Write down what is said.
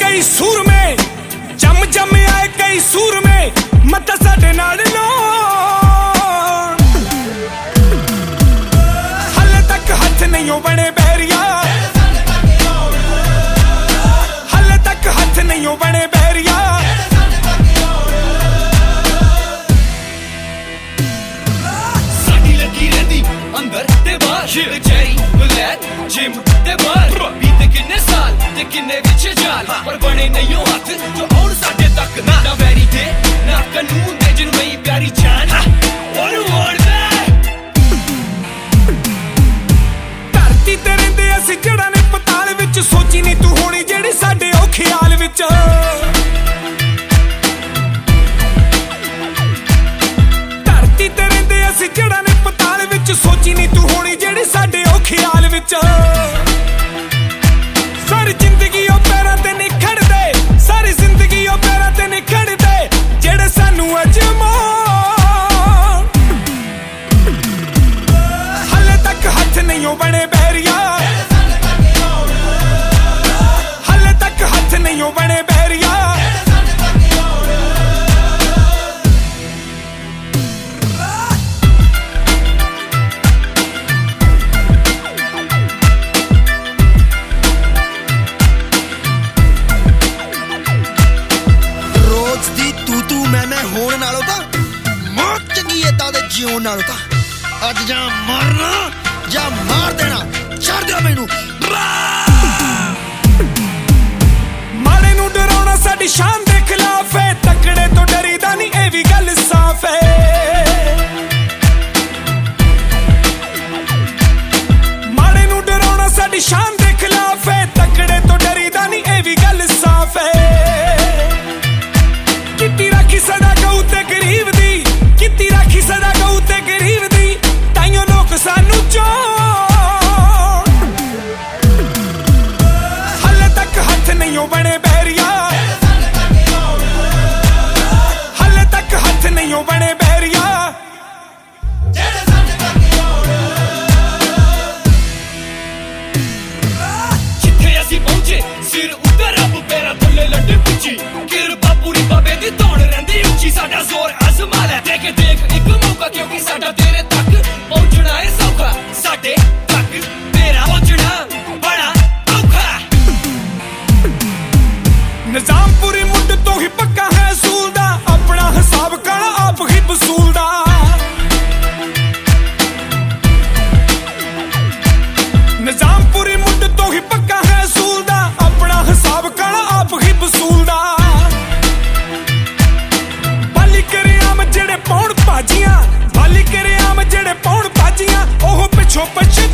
कई सूर में, जम जम आए कई सूर में, मत साडे नाल लाउण। हले तक हथ नहीं बने बैरिया, हले तक हथ नहीं बने बैरिया। साडी लगी रहंदी अंदर ते बाहर, चेरी ब्लैक जिम ते बाहर। बीते किन्ने साल ते किन्ने विच जाल, पर बने नहीं हो हाथ जो और साडे तक ना वैरी दे ना कानून दे, जिन वही प्यारी जान और दे। धरती ते रहिंदे असीं जड़ा ने पताल विच, सोची नहीं तू होनी जेड़ी साडे ओ ख्याल विच। धरती ते रहिंदे असीं जड़ा ने पताल विच, सोची नहीं तू होनी जेड़ी साडे ओ ख्याल विच। सारी जिंदगी ओ पैरां ते निखड़ दे, सारी जिंदगी ओ पैरां ते निखड़ दे, जेड़े सानू अजमाउण। हले तक हथ नहीं बने बैरिया, हले तक हथ नहीं बने बैरिया। मैं होने नालों तां मौत चंगी है तां दे जीवन नालों तां। अज जा मरना जा मार देना, छड़ दे मैनू। माड़े नू डराउणा साडी शान दे खिलाफ है, तकड़े तो डरीदा नहीं ए भी गल साफ है। माड़े नू डराउणा साडी शान दे खिलाफ है, तकड़े तो डरीदा नहीं ए भी गल साफ है। किती राखी सदा गऊ ते गरीब दी, किती राखी सदा गऊ ते गरीब दी, ताइयों लोग सानू चोण। हले तक हथ नहीं बने बैरिया, हले तक हथ नहीं बने बैरिया। जिथे असीं पहुंचे सिर उत्ते रब पैरां थल्ले लड्डे पुची, किरपा पूरी बाबे दी दौड़ रहिंदी उची। साडा जोर आजमा लै देख देख एक मौका, क्योंकि साडा तेरे तक पहुंचना है सौखा, साडे तक तेरा पहुंचना बड़ा औखा। निजाम पूरी मुंड तो ही पक्का है असूल दा, अपना हिसाब कर आप ही वसूल दा। निजाम पूरी मुंड तो ही पक्का है असूल दा, अपना हिसाब कर आप ही वसूल दा। बाली करे आम जेड़े पौण भाजियां, बाली करे आम जेड़े पौण भाजियां, ओह पिछों पछ